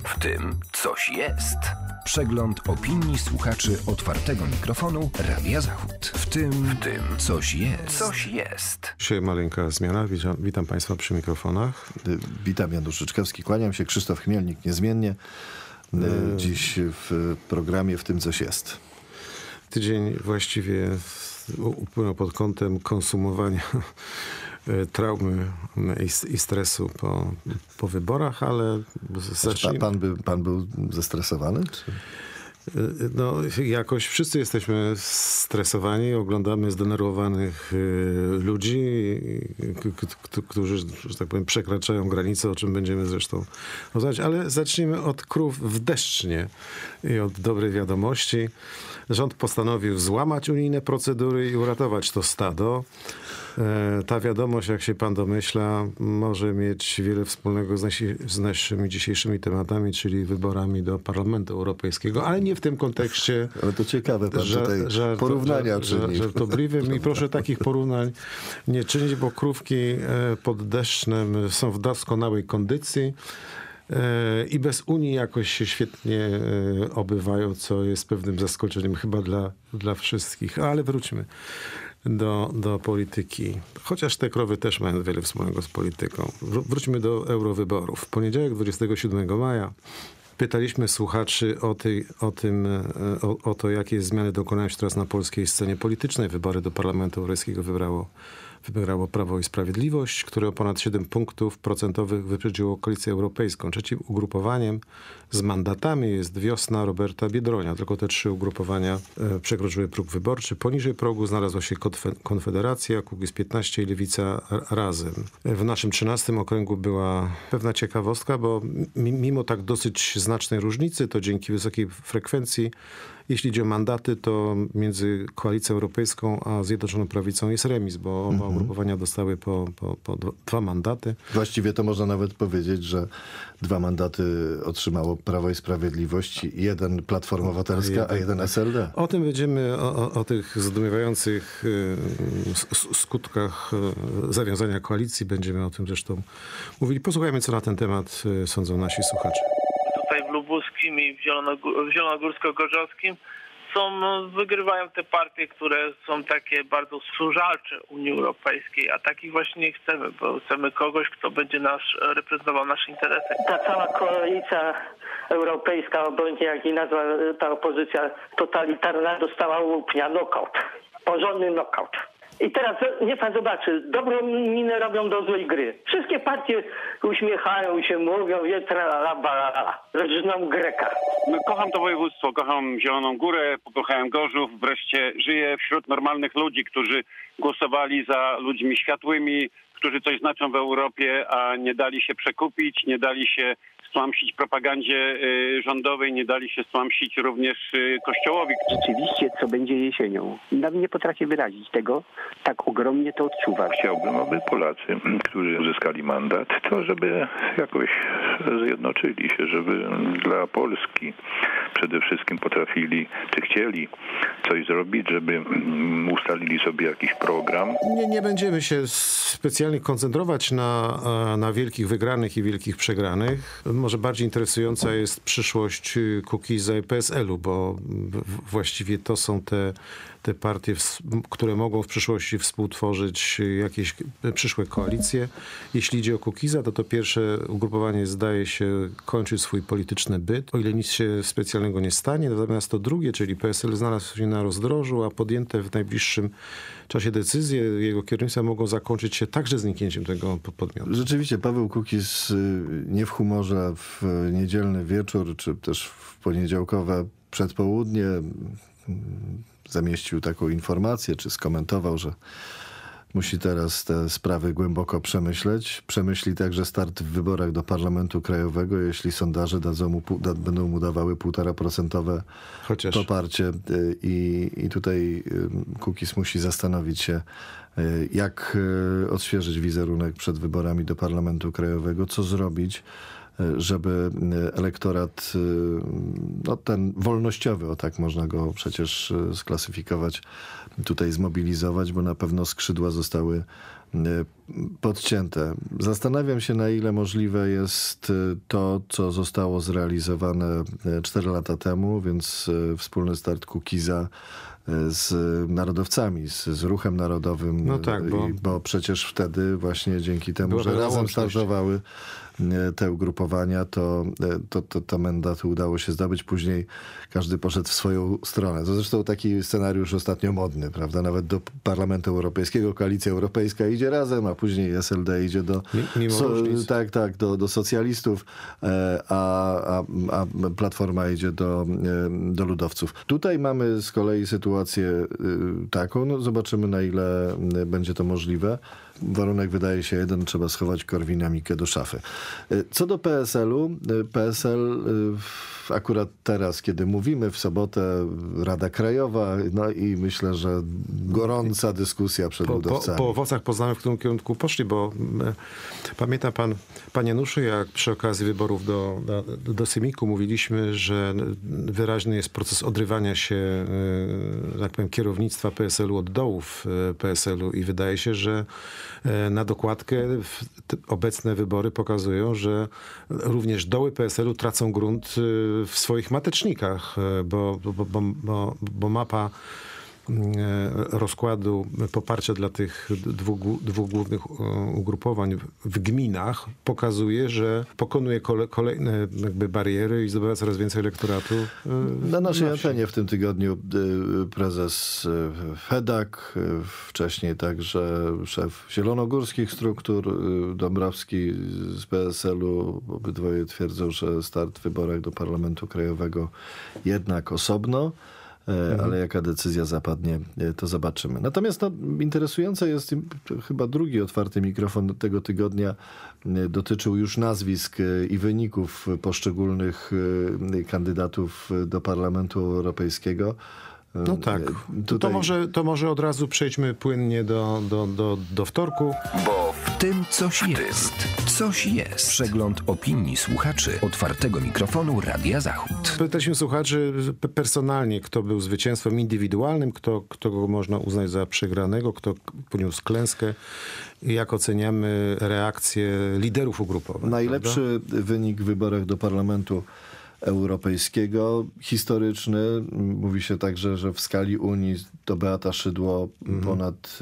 W tym coś jest. Przegląd opinii słuchaczy otwartego mikrofonu Radia Zachód. W tym coś jest. Coś jest. Dzisiaj maleńka zmiana. Witam Państwa przy mikrofonach. Witam, Janusz Życzkowski, kłaniam się. Krzysztof Chmielnik niezmiennie. Dziś w programie W tym coś jest. Tydzień właściwie upłynął pod kątem konsumowania traumy i stresu po wyborach, ale zacznijmy. Pan był zestresowany? Czy? No, jakoś wszyscy jesteśmy stresowani, oglądamy zdenerwowanych ludzi, którzy, że tak powiem, przekraczają granice, o czym będziemy zresztą rozmawiać. Ale zacznijmy od krów w deszcznie i od dobrej wiadomości. Rząd postanowił złamać unijne procedury i uratować to stado. Ta wiadomość, jak się pan domyśla, może mieć wiele wspólnego z naszymi dzisiejszymi tematami, czyli wyborami do Parlamentu Europejskiego, ale nie w tym kontekście. Ale to ciekawe, pan tutaj porównania czyni. Żartobliwym i proszę takich porównań nie czynić, bo krówki pod deszczem są w doskonałej kondycji i bez Unii jakoś się świetnie obywają, co jest pewnym zaskoczeniem chyba dla wszystkich. Ale wróćmy do polityki. Chociaż te krowy też mają wiele wspólnego z polityką. Wróćmy do eurowyborów. W poniedziałek 27 maja pytaliśmy słuchaczy o to, jakie zmiany dokonają się teraz na polskiej scenie politycznej. Wybory do Parlamentu Europejskiego wybrało Prawo i Sprawiedliwość, które o ponad 7 punktów procentowych wyprzedziło Koalicję Europejską. Trzecim ugrupowaniem z mandatami jest Wiosna Roberta Biedronia. Tylko te 3 ugrupowania przekroczyły próg wyborczy. Poniżej progu znalazła się Konfederacja, Kukiz15 i Lewica Razem. W naszym 13 okręgu była pewna ciekawostka, bo mimo tak dosyć znacznej różnicy, to dzięki wysokiej frekwencji, jeśli idzie o mandaty, to między Koalicją Europejską a Zjednoczoną Prawicą jest remis, bo oba ugrupowania dostały po 2 mandaty. Właściwie to można nawet powiedzieć, że 2 mandaty otrzymało Prawo i Sprawiedliwość, 1 Platforma Obywatelska, a 1 SLD. O tym będziemy, o tych zdumiewających skutkach zawiązania koalicji, będziemy o tym zresztą mówili. Posłuchajmy, co na ten temat sądzą nasi słuchacze. W Lubuskim i w Zielonogórsko-Gorzowskim wygrywają te partie, które są takie bardzo służalcze Unii Europejskiej, a takich właśnie nie chcemy, bo chcemy kogoś, kto będzie reprezentował nasze interesy. Ta cała koalicja europejska, obojętnie jak jej nazwa ta opozycja totalitarna, dostała łupnia, knockout, porządny knockout. I teraz niech pan zobaczy, dobrą minę robią do złej gry. Wszystkie partie uśmiechają się, mówią, rżną Greka. Kocham to województwo, kocham Zieloną Górę, pokochałem Gorzów, wreszcie żyję wśród normalnych ludzi, którzy głosowali za ludźmi światłymi, którzy coś znaczą w Europie, a nie dali się przekupić, nie dali się stłamsić propagandzie rządowej, nie dali się stłamsić również Kościołowi. Rzeczywiście, co będzie jesienią. Nawet nie potrafię wyrazić tego, tak ogromnie to odczuwam. Chciałbym, aby Polacy, którzy uzyskali mandat, to żeby jakoś zjednoczyli się, żeby dla Polski przede wszystkim potrafili, czy chcieli coś zrobić, żeby ustalili sobie jakiś program. Nie będziemy się specjalnie koncentrować na wielkich wygranych i wielkich przegranych. Może bardziej interesująca jest przyszłość Kukiza i PSL-u, bo właściwie to są te partie, które mogą w przyszłości współtworzyć jakieś przyszłe koalicje. Jeśli idzie o Kukiza, to pierwsze ugrupowanie zdaje się kończyć swój polityczny byt, o ile nic się specjalnego nie stanie. Natomiast to drugie, czyli PSL, znalazł się na rozdrożu, a podjęte w najbliższym czasie decyzje jego kierownictwa mogą zakończyć się także zniknięciem tego podmiotu. Rzeczywiście Paweł Kukiz nie w humorze w niedzielny wieczór, czy też w poniedziałkowe przedpołudnie zamieścił taką informację, czy skomentował, że musi teraz te sprawy głęboko przemyśleć. Przemyśli także start w wyborach do Parlamentu Krajowego, jeśli sondaże będą mu dawały 1,5% poparcie. I tutaj Kukiz musi zastanowić się, jak odświeżyć wizerunek przed wyborami do Parlamentu Krajowego, co zrobić, żeby elektorat, no ten wolnościowy, o tak można go przecież sklasyfikować, tutaj zmobilizować, bo na pewno skrzydła zostały podcięte. Zastanawiam się, na ile możliwe jest to, co zostało zrealizowane 4 lata temu, więc wspólny start Kukiza z narodowcami, z ruchem narodowym. No tak, bo przecież wtedy właśnie dzięki temu, że razem startowały te ugrupowania, to mandaty udało się zdobyć. Później każdy poszedł w swoją stronę. To zresztą taki scenariusz ostatnio modny, prawda? Nawet do Parlamentu Europejskiego Koalicja Europejska idzie razem, a później SLD idzie do socjalistów, a Platforma idzie do ludowców. Tutaj mamy z kolei sytuację taką, no zobaczymy, na ile będzie to możliwe. Warunek wydaje się jeden, trzeba schować Korwin-Mikke do szafy. Co do PSL-u, PSL akurat teraz, kiedy mówimy, w sobotę Rada Krajowa, no i myślę, że gorąca dyskusja przed ludowcami. Po owocach poznamy, w którym kierunku poszli, bo pamięta pan, panie Januszu, jak przy okazji wyborów do Sejmiku mówiliśmy, że wyraźny jest proces odrywania się, tak powiem, kierownictwa PSL-u od dołów PSL-u i wydaje się, że na dokładkę obecne wybory pokazują, że również doły PSL-u tracą grunt w swoich matecznikach, bo mapa rozkładu poparcia dla tych dwóch głównych ugrupowań w gminach pokazuje, że pokonuje kolejne jakby bariery i zdobywa coraz więcej elektoratu. Na naszej antenie w tym tygodniu prezes Fedak, wcześniej także szef zielonogórskich struktur Dąbrowski z PSL-u. Obydwoje twierdzą, że start w wyborach do Parlamentu Krajowego jednak osobno. Ale jaka decyzja zapadnie, to zobaczymy. Natomiast interesujące jest, chyba drugi otwarty mikrofon tego tygodnia dotyczył już nazwisk i wyników poszczególnych kandydatów do Parlamentu Europejskiego. No tak. Tutaj... To może od razu przejdźmy płynnie do wtorku. Bo w tym coś jest. Coś jest. Przegląd opinii słuchaczy otwartego mikrofonu Radia Zachód. Pytaliśmy słuchaczy personalnie, kto był zwycięstwem indywidualnym, kto go można uznać za przegranego, kto poniósł klęskę i jak oceniamy reakcję liderów ugrupowań. Najlepszy wynik w wyborach do Parlamentu Europejskiego, historyczny. Mówi się także, że w skali Unii to Beata Szydło ponad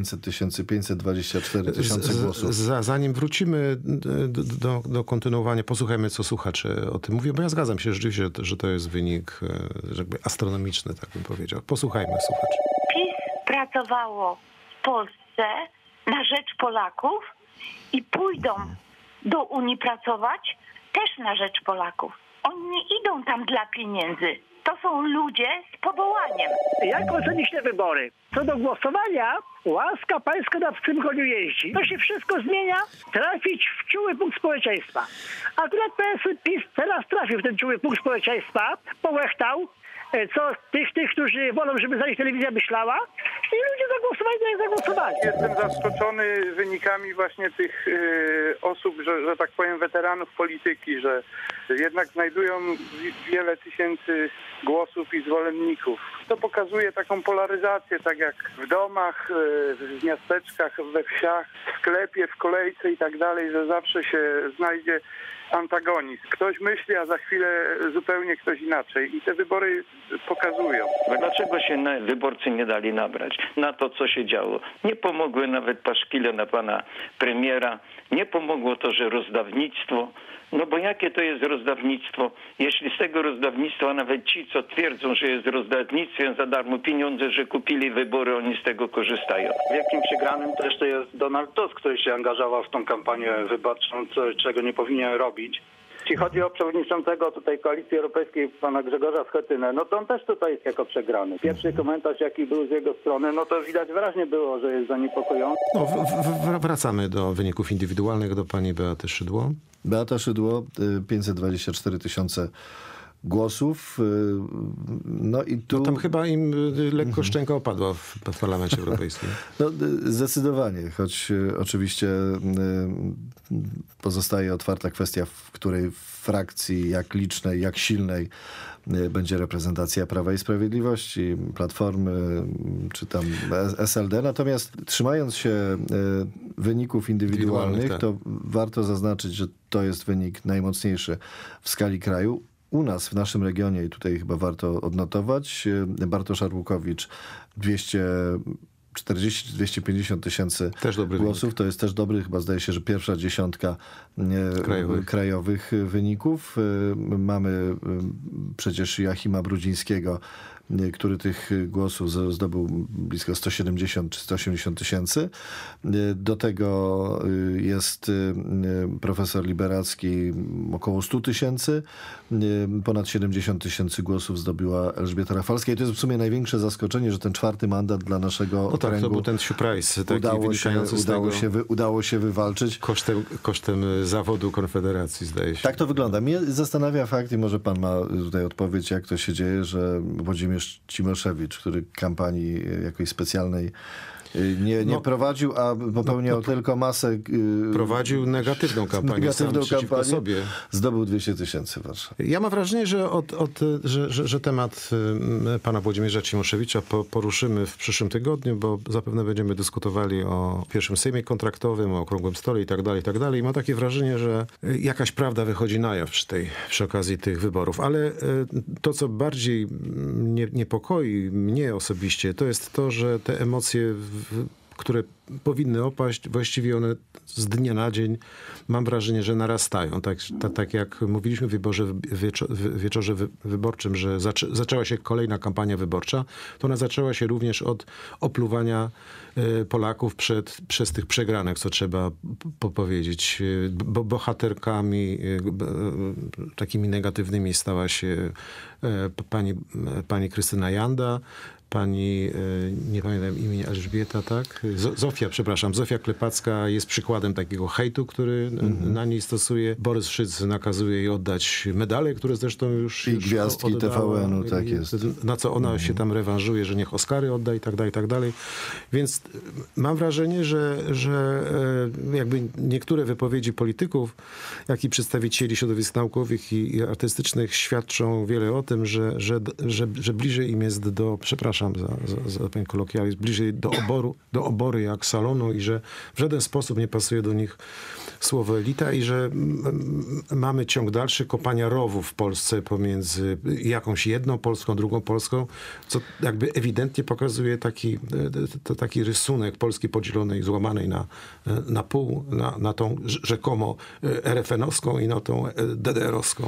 524 tysiące głosów. Zanim wrócimy do kontynuowania, posłuchajmy, co słuchacze o tym mówią, bo ja zgadzam się rzeczywiście, że to jest wynik jakby astronomiczny, tak bym powiedział. Posłuchajmy słuchaczy. PiS pracowało w Polsce na rzecz Polaków i pójdą do Unii pracować też na rzecz Polaków. Oni nie idą tam dla pieniędzy. To są ludzie z powołaniem. Jak ocenić te wybory? Co do głosowania, łaska pańska na tym koniu jeździ. To się wszystko zmienia, trafić w czuły punkt społeczeństwa. Akurat PiS teraz trafił w ten czuły punkt społeczeństwa, połechtał, co tych, którzy wolą, żeby za nich telewizja myślała, i ludzie zagłosowali, tak jak zagłosowali. Jestem zaskoczony wynikami właśnie tych osób, że tak powiem, weteranów polityki, że jednak znajdują wiele tysięcy głosów i zwolenników. To pokazuje taką polaryzację, tak jak w domach, w miasteczkach, we wsiach, w sklepie, w kolejce i tak dalej, że zawsze się znajdzie antagonizm. Ktoś myśli, a za chwilę zupełnie ktoś inaczej. I te wybory pokazują. Dlaczego się wyborcy nie dali nabrać na to, co się działo? Nie pomogły nawet paszkwile na pana premiera. Nie pomogło to, że rozdawnictwo. No bo jakie to jest rozdawnictwo? Jeśli z tego rozdawnictwa nawet ci, co twierdzą, że jest rozdawnictwem za darmo pieniądze, że kupili wybory, oni z tego korzystają. Wielkim przegranym też to jest Donald Tusk, który się angażował w tą kampanię wyborczą, czego nie powinien robić. Jeśli chodzi o przewodniczącego tutaj Koalicji Europejskiej, pana Grzegorza Schetynę, no to on też tutaj jest jako przegrany. Pierwszy komentarz, jaki był z jego strony, no to widać wyraźnie było, że jest zaniepokojący. No, wracamy do wyników indywidualnych, do pani Beaty Szydło. Beata Szydło, 524 tysiące głosów. No i tu... No tam chyba im lekko szczęka opadła w Parlamencie Europejskim. No, zdecydowanie, choć oczywiście pozostaje otwarta kwestia, w której frakcji, jak licznej, jak silnej będzie reprezentacja Prawa i Sprawiedliwości, Platformy czy tam SLD. Natomiast trzymając się wyników indywidualnych, tak, to warto zaznaczyć, że to jest wynik najmocniejszy w skali kraju. U nas, w naszym regionie, i tutaj chyba warto odnotować, Bartosz Arłukowicz 240-250 tysięcy głosów. Wynik. To jest też dobry, chyba zdaje się, że pierwsza dziesiątka krajowych wyników. Mamy przecież Joachima Brudzińskiego, który tych głosów zdobył blisko 170 czy 180 tysięcy. Do tego jest profesor Liberacki, około 100 tysięcy. Ponad 70 tysięcy głosów zdobyła Elżbieta Rafalska. I to jest w sumie największe zaskoczenie, że ten czwarty mandat dla naszego okręgu... Tak, to był ten surprise, udało się wywalczyć. Kosztem zawodu Konfederacji, zdaje się. Tak to wygląda. Mnie zastanawia fakt, i może pan ma tutaj odpowiedź, jak to się dzieje, że Włodzimierz Cimoszewicz, który kampanii jakiejś specjalnej nie prowadził, a popełniał tylko masę... Prowadził negatywną kampanię. Sobie. Zdobył 200 tysięcy w Warszawie. Ja mam wrażenie, że temat pana Włodzimierza Cimoszewicza poruszymy w przyszłym tygodniu, bo zapewne będziemy dyskutowali o pierwszym sejmie kontraktowym, o okrągłym stole i tak dalej. I mam takie wrażenie, że jakaś prawda wychodzi na jaw przy okazji tych wyborów. Ale to, co bardziej niepokoi mnie osobiście, to jest to, że te emocje, które powinny opaść, właściwie one z dnia na dzień, mam wrażenie, że narastają. Tak jak mówiliśmy w wieczorze wyborczym, że zaczęła się kolejna kampania wyborcza, to ona zaczęła się również od opluwania Polaków przez tych przegranych, co trzeba powiedzieć. Bo bohaterkami takimi negatywnymi stała się pani Krystyna Janda, pani, nie pamiętam imienia, Elżbieta, tak? Zofia Klepacka jest przykładem takiego hejtu, który na niej stosuje. Borys Szyc nakazuje jej oddać medale, które zresztą już gwiazdki TVN-u, tak jest. Na co ona się tam rewanżuje, że niech Oscary odda i tak dalej. Więc mam wrażenie, że jakby niektóre wypowiedzi polityków, jak i przedstawicieli środowisk naukowych i artystycznych świadczą wiele o tym, że bliżej im jest do, przepraszam za ten kolokwializm, bliżej do obory jak salonu i że w żaden sposób nie pasuje do nich słowo elita i że mamy ciąg dalszy kopania rowów w Polsce pomiędzy jakąś jedną Polską, drugą Polską, co jakby ewidentnie pokazuje taki rysunek Polski podzielonej, złamanej na pół, na tą rzekomo RFN-owską i na tą DDR-owską.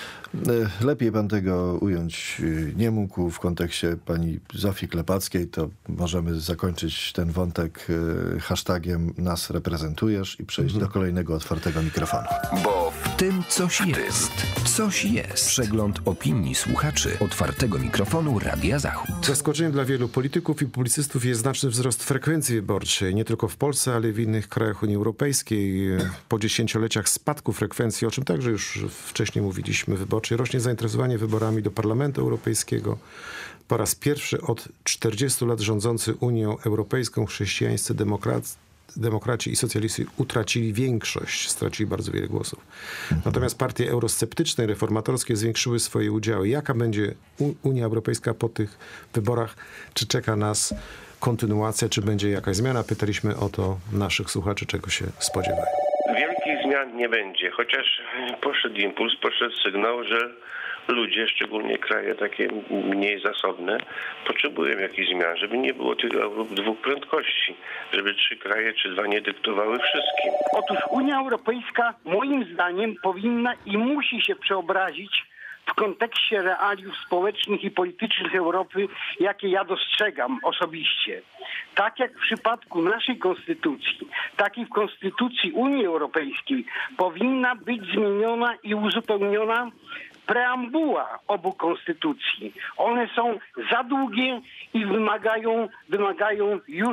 Lepiej pan tego ująć nie mógł w kontekście pani Zofii Klepackiej, to możemy zakończyć ten wątek hashtagiem nas reprezentujesz i przejść do kolejnego otwartego mikrofonu. Bo w tym coś jest. Coś jest. Przegląd opinii słuchaczy otwartego mikrofonu Radia Zachód. Zaskoczeniem dla wielu polityków i publicystów jest znaczny wzrost frekwencji wyborczej, nie tylko w Polsce, ale i w innych krajach Unii Europejskiej. Po 10-leciach spadku frekwencji, o czym także już wcześniej mówiliśmy, wyborczej, rośnie zainteresowanie wyborami do Parlamentu Europejskiego. Po raz pierwszy od 40 lat rządzący Unią Europejską chrześcijańscy demokraci i socjaliści utracili większość, stracili bardzo wiele głosów. Natomiast partie eurosceptyczne i reformatorskie zwiększyły swoje udziały. Jaka będzie Unia Europejska po tych wyborach? Czy czeka nas kontynuacja, czy będzie jakaś zmiana? Pytaliśmy o to naszych słuchaczy, czego się spodziewają. Wielkich zmian nie będzie, chociaż poszedł impuls, poszedł sygnał, że ludzie, szczególnie kraje takie mniej zasobne, potrzebują jakichś zmian, żeby nie było tych Europy dwóch prędkości, żeby 3 kraje czy 2 nie dyktowały wszystkim. Otóż Unia Europejska moim zdaniem powinna i musi się przeobrazić w kontekście realiów społecznych i politycznych Europy, jakie ja dostrzegam osobiście. Tak jak w przypadku naszej konstytucji, tak i w konstytucji Unii Europejskiej powinna być zmieniona i uzupełniona preambuła obu konstytucji. One są za długie i wymagają już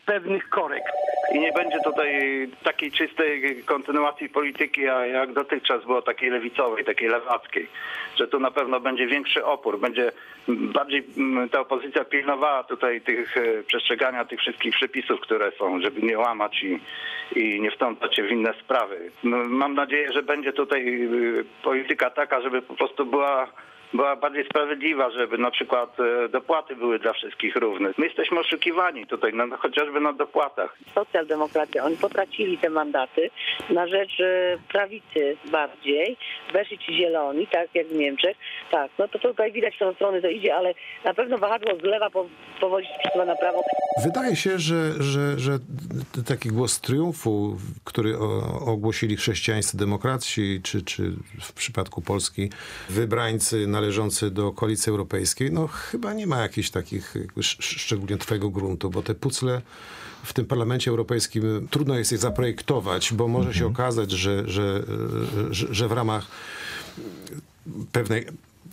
pewnych korekt. I nie będzie tutaj takiej czystej kontynuacji polityki, jak dotychczas było, takiej lewicowej, takiej lewackiej. Że tu na pewno będzie większy opór, będzie bardziej ta opozycja pilnowała tutaj przestrzegania tych wszystkich przepisów, które są, żeby nie łamać i nie wtrącać się w inne sprawy. Mam nadzieję, że będzie tutaj polityka taka, żeby po prostu była bardziej sprawiedliwa, żeby na przykład dopłaty były dla wszystkich równe. My jesteśmy oszukiwani tutaj, chociażby na dopłatach. Socjaldemokracja, oni potracili te mandaty na rzecz prawicy bardziej. Weszli ci zieloni, tak jak w Niemczech. Tak, no to tutaj widać, w tą stronę to idzie, ale na pewno wahadło z lewa powoli przesuwa na prawo. Wydaje się, że taki głos triumfu, który ogłosili chrześcijańscy demokraci, czy w przypadku Polski wybrańcy należący do Koalicji Europejskiej, no chyba nie ma jakichś takich szczególnie twojego gruntu, bo te pucle w tym Parlamencie Europejskim trudno jest je zaprojektować, bo może się okazać, że w ramach pewnej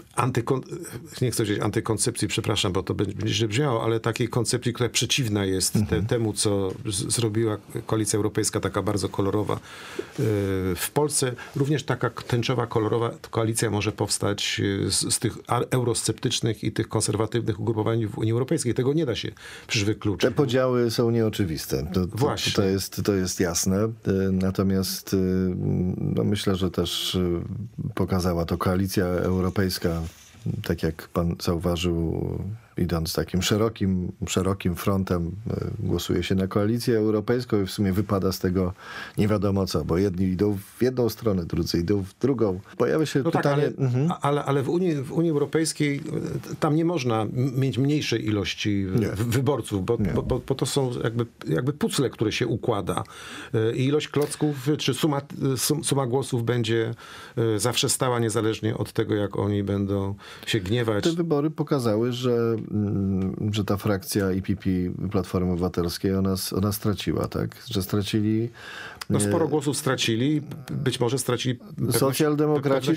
nie chcę powiedzieć antykoncepcji, przepraszam, bo to będzie źle brzmiało, ale takiej koncepcji, która przeciwna jest temu, co zrobiła Koalicja Europejska, taka bardzo kolorowa. W Polsce również taka tęczowa, kolorowa koalicja może powstać z tych eurosceptycznych i tych konserwatywnych ugrupowań w Unii Europejskiej. Tego nie da się przecież wykluczyć. Te podziały są nieoczywiste. Właśnie. To jest jasne. Natomiast myślę, że też pokazała to Koalicja Europejska, tak jak pan zauważył, idąc takim szerokim frontem, głosuje się na Koalicję Europejską i w sumie wypada z tego nie wiadomo co, bo jedni idą w jedną stronę, drudzy idą w drugą. Pojawia się pytanie... Tak, ale w Unii Europejskiej tam nie można mieć mniejszej ilości wyborców, bo to są jakby pucle, które się układa. I ilość klocków, czy suma głosów będzie zawsze stała, niezależnie od tego, jak oni będą się gniewać. Te wybory pokazały, że ta frakcja EPP Platformy Obywatelskiej ona straciła, tak? Że stracili... No sporo głosów stracili, być może stracili Socjaldemokraci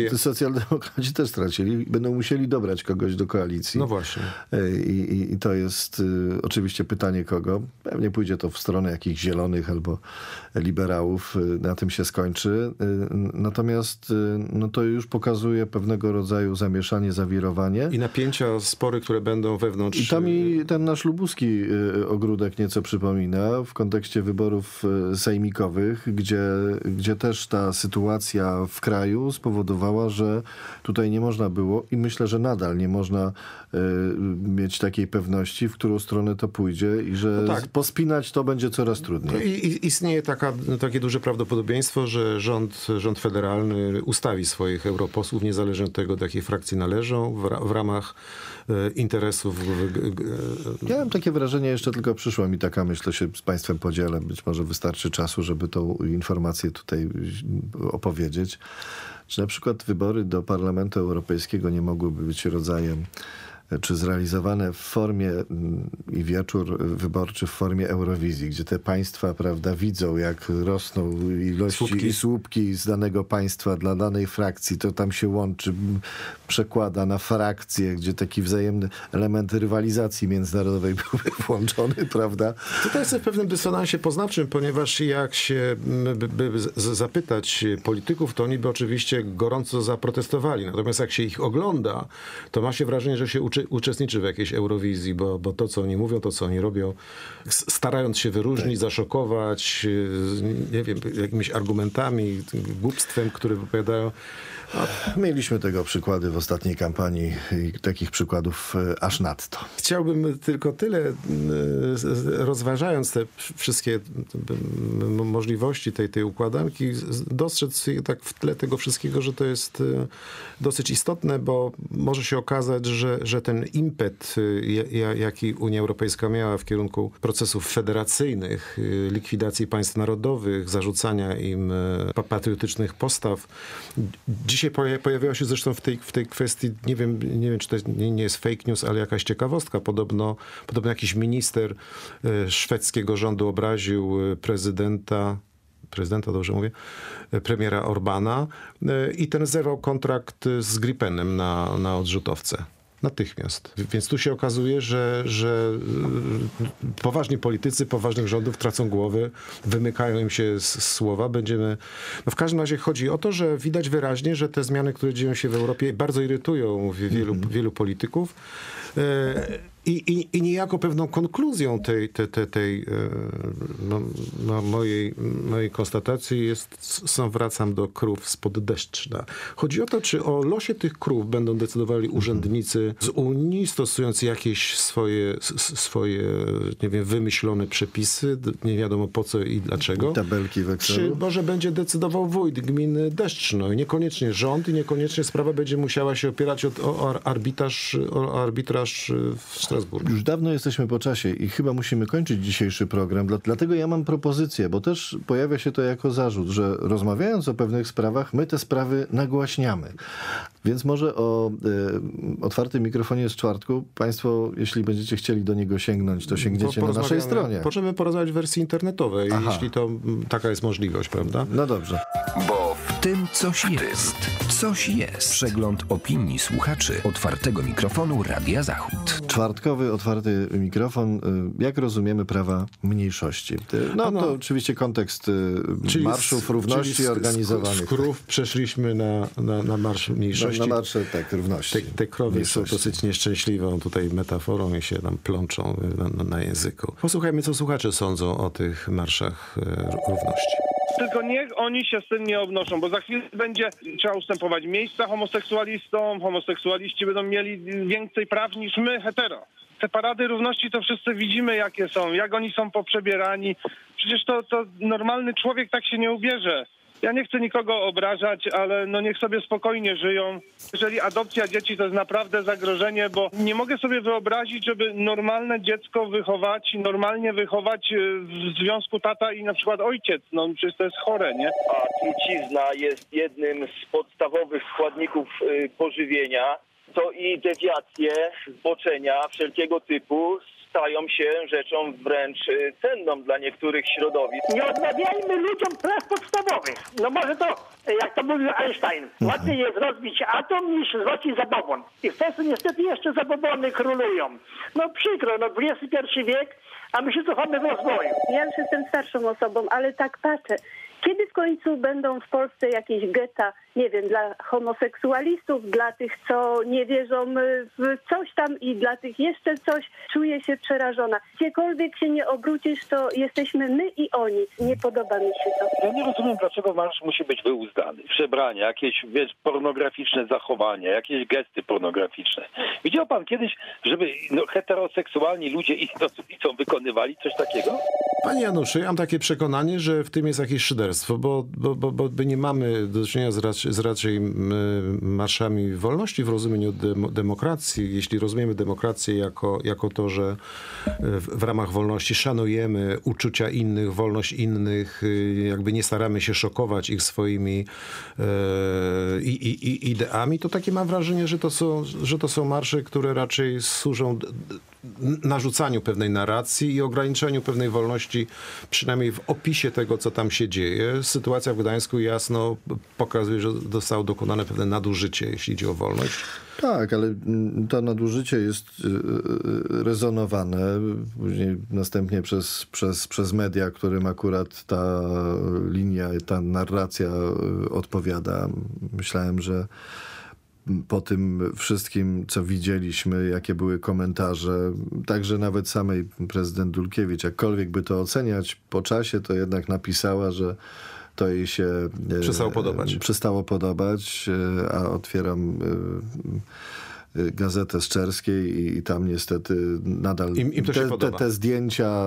też stracili. Będą musieli dobrać kogoś do koalicji. No właśnie. I to jest oczywiście pytanie kogo. Pewnie pójdzie to w stronę jakichś zielonych albo liberałów. Na tym się skończy. Natomiast no to już pokazuje pewnego rodzaju zamieszanie, zawirowanie. I napięcia, spory, które będą wewnątrz. I to mi ten nasz lubuski ogródek nieco przypomina w kontekście wyborów sejmikowych, gdzie też ta sytuacja w kraju spowodowała, że tutaj nie można było i myślę, że nadal nie można mieć takiej pewności, w którą stronę to pójdzie i że pospinać to będzie coraz trudniej. I istnieje takie duże prawdopodobieństwo, że rząd federalny ustawi swoich europosłów, niezależnie od tego, do jakiej frakcji należą, w ramach interesów. Ja mam takie wrażenie, jeszcze tylko przyszła mi taka myśl, się z państwem podzielę, być może wystarczy czasu, żeby tą informację tutaj opowiedzieć, że na przykład wybory do Parlamentu Europejskiego nie mogłyby być rodzajem czy zrealizowane w formie i wieczór wyborczy w formie Eurowizji, gdzie te państwa, prawda, widzą, jak rosną ilości i słupki z danego państwa dla danej frakcji, to tam się łączy, przekłada na frakcje, gdzie taki wzajemny element rywalizacji międzynarodowej byłby włączony, prawda? To jest w pewnym dysonansie poznawczym, ponieważ jak się zapytać polityków, to oni by oczywiście gorąco zaprotestowali. Natomiast jak się ich ogląda, to ma się wrażenie, że się uczestniczy w jakiejś Eurowizji, bo to, co oni mówią, to, co oni robią, starając się wyróżnić, zaszokować, nie wiem, jakimiś argumentami, głupstwem, które wypowiadają. Mieliśmy tego przykłady w ostatniej kampanii i takich przykładów aż nadto. Chciałbym tylko tyle, rozważając te wszystkie możliwości tej układanki, dostrzec tak w tle tego wszystkiego, że to jest dosyć istotne, bo może się okazać, że ten impet, jaki Unia Europejska miała w kierunku procesów federacyjnych, likwidacji państw narodowych, zarzucania im patriotycznych postaw, dzisiaj pojawiła się zresztą w tej kwestii, nie wiem, czy to nie jest fake news, ale jakaś ciekawostka. Podobno jakiś minister szwedzkiego rządu obraził prezydenta, dobrze mówię, premiera Orbana i ten zerwał kontrakt z Gripenem na odrzutowce. Natychmiast. Więc tu się okazuje, że poważni politycy poważnych rządów tracą głowy, wymykają im się słowa. W każdym razie chodzi o to, że widać wyraźnie, że te zmiany, które dzieją się w Europie, bardzo irytują wielu polityków. I niejako pewną konkluzją tej mojej konstatacji wracam do krów spod Deszczna. Chodzi o to, czy o losie tych krów będą decydowali urzędnicy z Unii, stosując jakieś swoje nie wiem, wymyślone przepisy, nie wiadomo po co i dlaczego. Tabelki w Excelu. Czy może będzie decydował wójt gminy Deszczno i niekoniecznie rząd i niekoniecznie sprawa będzie musiała się opierać o arbitraż w Strasburgu. Już dawno jesteśmy po czasie i chyba musimy kończyć dzisiejszy program. Dlatego ja mam propozycję, bo też pojawia się to jako zarzut, że rozmawiając o pewnych sprawach, my te sprawy nagłaśniamy. Więc może o otwartym mikrofonie z czwartku państwo, jeśli będziecie chcieli do niego sięgnąć, to sięgniecie na naszej stronie. Możemy porozmawiać w wersji internetowej, jeśli to taka jest możliwość, prawda? No dobrze. Bo w tym coś jest. Coś jest. Przegląd opinii słuchaczy otwartego mikrofonu Radia Zachód. Czwartkowy otwarty mikrofon. Jak rozumiemy prawa mniejszości? To oczywiście kontekst marszów równości organizowanych. Z krów przeszliśmy na marsz mniejszości. Na marsze, tak, równości. Te krowy są dosyć nieszczęśliwą tutaj metaforą i się tam plączą na języku. Posłuchajmy, co słuchacze sądzą o tych marszach równości. Tylko niech oni się z tym nie obnoszą, bo za chwilę będzie trzeba ustępować miejsca homoseksualistom, homoseksualiści będą mieli więcej praw niż my, hetero. Te parady równości to wszyscy widzimy, jakie są, jak oni są poprzebierani. Przecież to normalny człowiek tak się nie ubierze. Ja nie chcę nikogo obrażać, ale niech sobie spokojnie żyją. Jeżeli adopcja dzieci to jest naprawdę zagrożenie, bo nie mogę sobie wyobrazić, żeby normalne dziecko normalnie wychować w związku tata i na przykład ojciec. Przecież to jest chore, nie? A trucizna jest jednym z podstawowych składników pożywienia. To i dewiacje, zboczenia wszelkiego typu stają się rzeczą wręcz cenną dla niektórych środowisk. Nie odmawiajmy ludziom praw podstawowych. Może to, jak to mówił Einstein, łatwiej jest rozbić atom niż złocić zabobon. I w Polsce niestety jeszcze zabobony królują. Przykro, XXI wiek, a my się cofamy w rozwoju. Ja już jestem starszą osobą, ale tak patrzę. Kiedy w końcu będą w Polsce jakieś getta, nie wiem, dla homoseksualistów, dla tych, co nie wierzą w coś tam i dla tych jeszcze coś? Czuję się przerażona. Gdziekolwiek się nie obrócisz, to jesteśmy my i oni. Nie podoba mi się to. Ja nie rozumiem, dlaczego marsz musi być wyuzdany. Przebrania, jakieś pornograficzne zachowania, jakieś gesty pornograficzne. Widział pan kiedyś, żeby heteroseksualni ludzie idąc wykonywali coś takiego? Panie Januszu, ja mam takie przekonanie, że w tym jest jakieś szyderstwo, bo nie mamy do czynienia z raczej marszami wolności w rozumieniu demokracji. Jeśli rozumiemy demokrację jako to, że w ramach wolności szanujemy uczucia innych, wolność innych, jakby nie staramy się szokować ich swoimi ideami, to takie mam wrażenie, że to są marsze, które raczej służą narzucaniu pewnej narracji i ograniczeniu pewnej wolności, przynajmniej w opisie tego, co tam się dzieje. Sytuacja w Gdańsku jasno pokazuje, że zostało dokonane pewne nadużycie, jeśli idzie o wolność. Tak, ale to nadużycie jest rezonowane później następnie przez media, którym akurat ta linia, ta narracja odpowiada. Myślałem, że po tym wszystkim, co widzieliśmy, jakie były komentarze, także nawet samej prezydent Dulkiewicz, jakkolwiek by to oceniać, po czasie to jednak napisała, że to jej się przestało podobać, a otwieram Gazetę z Czerskiej i tam niestety nadal te zdjęcia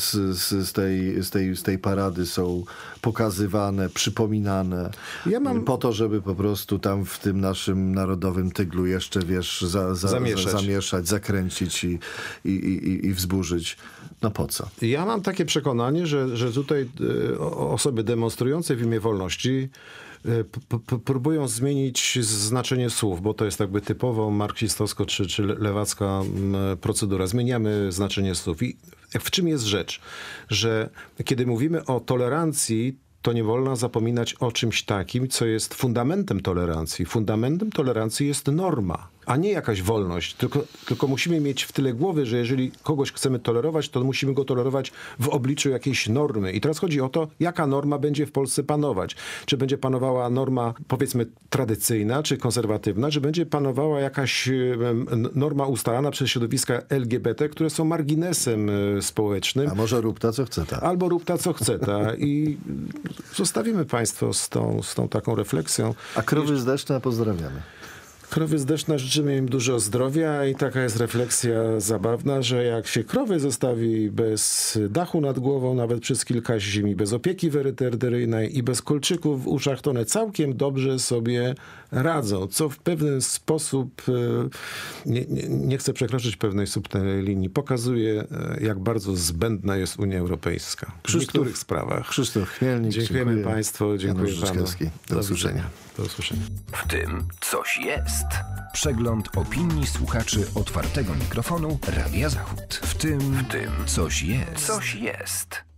z tej parady są pokazywane, przypominane po to, żeby po prostu tam w tym naszym narodowym tyglu jeszcze, zamieszać, zakręcić i wzburzyć. Po co? Ja mam takie przekonanie, że tutaj osoby demonstrujące w imię wolności próbują zmienić znaczenie słów, bo to jest jakby typowo marksistowsko czy lewacka procedura. Zmieniamy znaczenie słów. I w czym jest rzecz? Że kiedy mówimy o tolerancji, to nie wolno zapominać o czymś takim, co jest fundamentem tolerancji. Fundamentem tolerancji jest norma. a nie jakaś wolność, tylko musimy mieć w tyle głowy, że jeżeli kogoś chcemy tolerować, to musimy go tolerować w obliczu jakiejś normy. I teraz chodzi o to, jaka norma będzie w Polsce panować. Czy będzie panowała norma, powiedzmy, tradycyjna, czy konserwatywna, czy będzie panowała jakaś norma ustalana przez środowiska LGBT, które są marginesem społecznym. A może rób ta, co chce ta. Albo rób ta, co chce ta. I zostawimy państwo z tą taką refleksją. A krowy zdeszne pozdrawiamy. Krowy zdeszne, życzymy im dużo zdrowia i taka jest refleksja zabawna, że jak się krowy zostawi bez dachu nad głową, nawet przez kilka zim, i bez opieki weterynaryjnej i bez kolczyków w uszach, to one całkiem dobrze sobie radzą, co w pewien sposób, nie chcę przekroczyć pewnej subtelnej linii, pokazuje, jak bardzo zbędna jest Unia Europejska w niektórych sprawach. Krzysztof Chmielnik, dziękujemy Państwu, dziękuję panu. Do usłyszenia. Do usłyszenia. W tym coś jest. Przegląd opinii słuchaczy otwartego mikrofonu Radia Zachód. W tym coś jest. Coś jest.